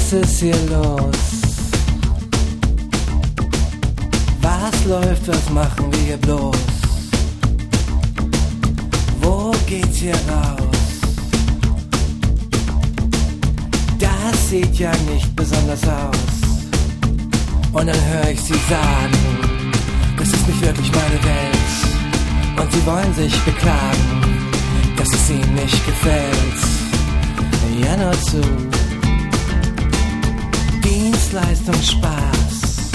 Was ist hier los? Was läuft, was machen wir hier bloß? Wo geht's hier raus? Das sieht ja nicht besonders aus. Und dann höre ich sie sagen, das ist nicht wirklich meine Welt. Und sie wollen sich beklagen, dass es ihnen nicht gefällt. Ja, nur zu. Dienstleistung, Spaß.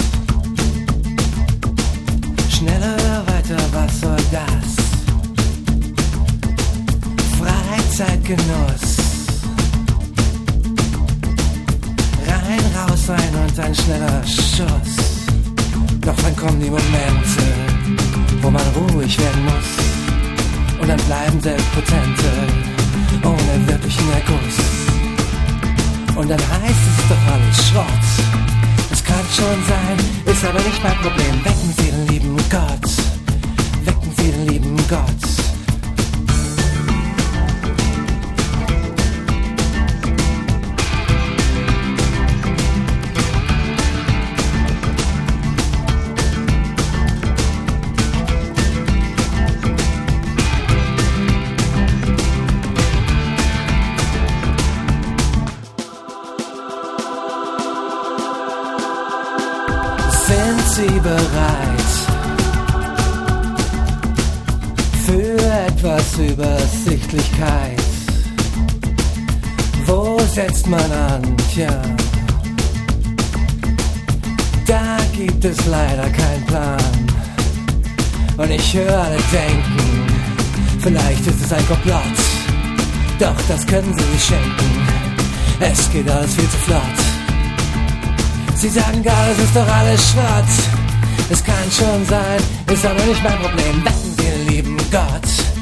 Schneller, weiter, was soll das? Freizeitgenuss. Rein, raus, rein und ein schneller Schuss. Doch dann kommen die Momente, wo man ruhig werden muss. Und dann bleiben Selbstpotente ohne wirklichen Erguss. Und dann heißt es doch alles Schrott. Das kann schon sein, ist aber nicht mein Problem. Wecken Sie den lieben Gott. Wecken Sie den lieben Gott. Sind Sie bereit für etwas Übersichtlichkeit? Wo setzt man an? Tja, da gibt es leider keinen Plan. Und ich höre alle denken, vielleicht ist es ein Komplott. Doch das können Sie sich schenken, es geht alles viel zu flott. Sie sagen gar, es ist doch alles Schrott. Es kann schon sein, ist aber nicht mein Problem. Wecken Sie den lieben Gott.